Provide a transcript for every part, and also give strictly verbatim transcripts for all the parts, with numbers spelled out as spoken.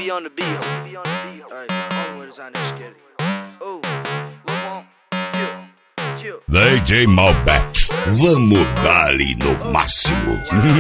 be on the beat. Alright, hold on with us on this shit. Ooh, we want you, you. D J Malbec, vamos dar-lhe no máximo.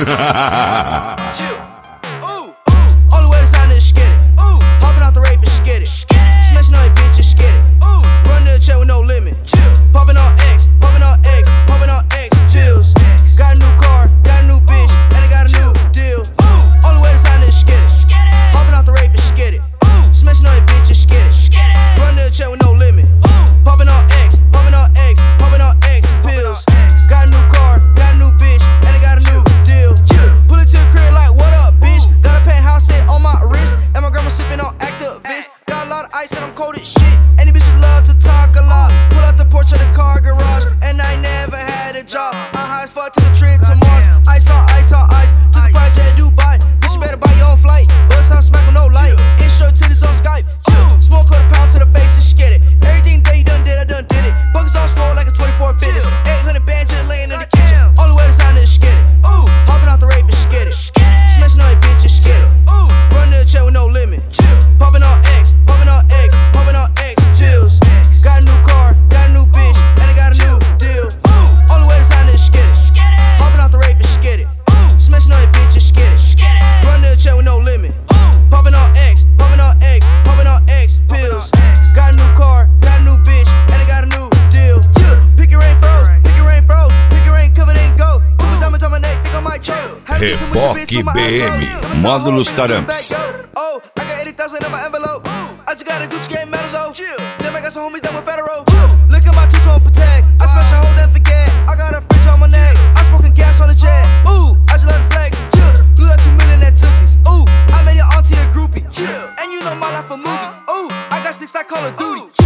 Chill. Ooh, ooh. Only way to sign this skitty. Ooh, hopping out the rave for skitty. Smashing on your bitches, skitty. Ooh, run to the chair with no limit. Chill. Popping on X, popping on X, popping on X. Chills. Got a new car, got a new bitch, and I got a new deal. Ooh, only way to sign this skitty. Hopping out the rave for skitty. Smashing on your bitches, skitty. Run to the chair with no limit. Popping on X, popping on X, popping on X. Pills. Got a new car, got a new bitch, and I got a new deal. Pull it to the crib like, what up, bitch? Got a penthouse set on my wrist, and my grandma sipping on Actavis. Got a lot of ice and I'm cold as shit. And these bitches love to talk a lot. Pull out the porch of the car garage, and I never had a job. I'm high as fuck to the trip to Mars. Ice on ice on ice, to the project Dubai. Bitch, you better buy your own flight. Bust on smack with no light. Intro to this on Skype. Smoke quarter pound to the face, just get it. Everything that you done did, I done did it. Buckets on swole like a twenty-four fitness. eight hundred bands just laying in the kitchen. Only way to sign this skitty. Ooh, hopping out the rave for skitty. Smashing on your bitches, skitty. Ooh, run to the chair with no limit. Popping on X, popping on X, popping on X. Chills. Got a new car, got a new bitch, and I got a new deal. Only way to sign this skitty. Hopping out the rave for skitty. Smashing on your bitches, skitty. Run to the chair with no limit. Popping on X, popping on X, popping on X. Pills. Got a new car, got a new bitch, and I got a new deal. Yeah, pick your rain froze, pick your rain froze, pick your rain covered and go. Put my diamonds on my neck, think I might choke. Reboque B M, módulos Taramps. Oh, I got eighty thousand in my envelope. I just got a Gucci game medal though. Then I got some homies that went federal. Look at my two-tone Patek. I smash a hole and forget. I got a fridge on my neck. I'm smoking gas on the jet. Ooh, I just let it flex. Blew that two million at Tootsies. Ooh, I made your auntie a groupie. And you know my life a movie. Ooh, I got sticks like Call of Duty.